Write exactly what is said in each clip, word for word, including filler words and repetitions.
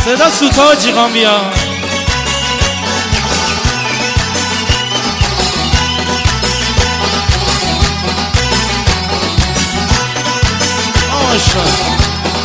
صدا سوتا جیغان بیا. آشان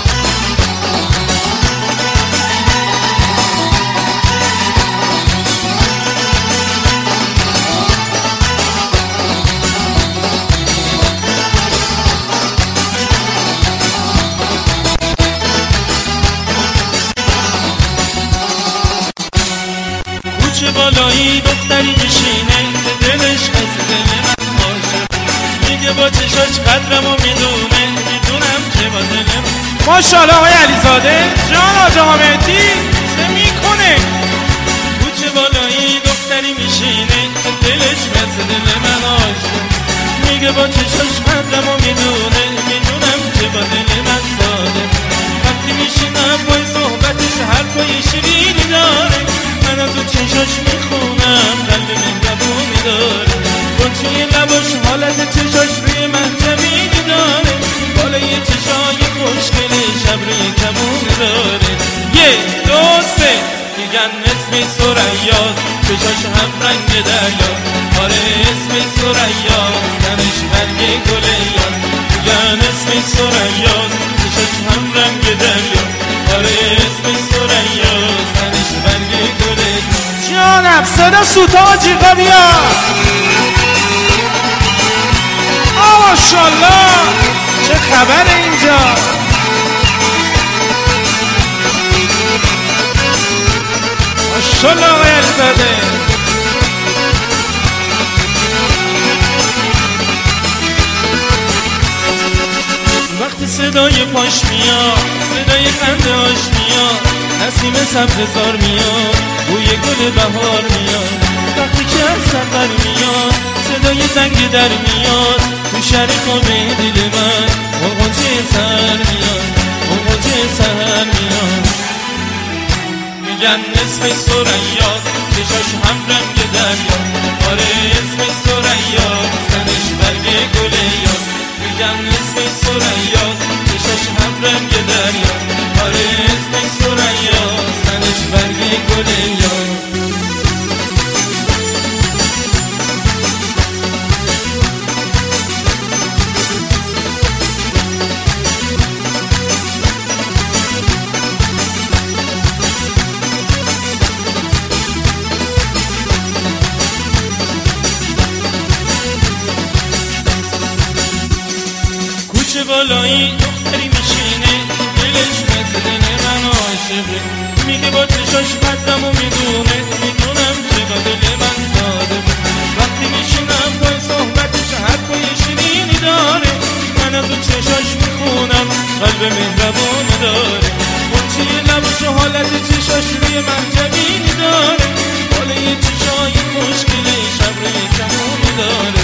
کوچه بالایی دختری میشینه که دلش از دل من باشه، میگه با چشاش قدرمو میدونه، میدونم که با دلم. ماشاءالله آقای علیزاده جان آجا حامدی چه میکنه. کوچه بالایی دختری میشینه که دلش از دل من باشه، میگه با چشاش قدرمو میدونه، میدونم که با دل من ساده. وقتی میشینم پای صحبتش حرفای شیرینی داره، من از اون چشاش میخونم قلب مهربونی داره. گلچه لباش حالت چشاش روی من زمینی داره، بالای چشای خوشگلش ابروی کمونی داره. یه دو سه میگن اسم ثریاست، چشاش هم رنگ دریا. آره اسم ثریاست، تنش برگ گله یاست. میگن اسم ثریاست، چشاش هم رنگ دریا. آره اسم ثریاست، تنش برگ گله یاست. جانم صدا سوتا جیغا بیا. ماشاءالله چه خبره اینجا. ماشاءالله آقای علیزاده. وقتی صدای پاش میاد، صدای خنده هاش میاد، نسیم سبززار میاد، بوی گل بهار میاد. وقتی که از سفر میاد، صدای زنگ در میاد، تو شهر خوابه دل من غنغنچه سر میاد، غنغنچه سر میاد. میگن اسم ثریاست، چشاش هم رنگ دریا. آره اسم ثریاست، تنش برگ گله یاست. میگن اسم ثریاست، چشاش هم رنگ دریا. آره اسم ثریاست، تنش برگ گله یاست. کوچه بالایی دختری میشینه، دلش مثل دل من عاشقه، میگه با چشاش قدرمو میدونه، میدونم که با دل من ساده. وقتی میشینم پای صحبتش حرفای شیرینی داره، من از اون چشاش میخونم قلب مهربونی داره. گلچه لباش و حالت چشاش روی من جمینی داره، بالای چشای خوشگلش ابروی کمونی داره.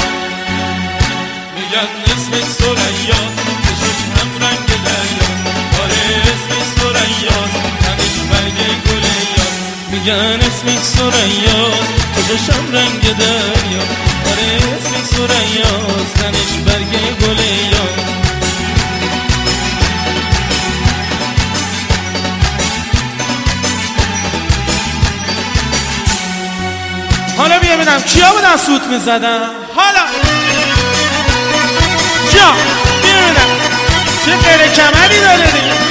میگن اسم ثریاست، چشاش هم رنگ دریا. آره اسم ثریاست، تنش برگ گله یاست. میگن اسم ثریاست، چشاش هم رنگ دریا. آره اسم ثریاست، تنش برگ گله یاست. حالا بیا ببینم کیا بودن سوت میزدن. حالا جا بیا ببینم چه غیر کمری داره دیگه.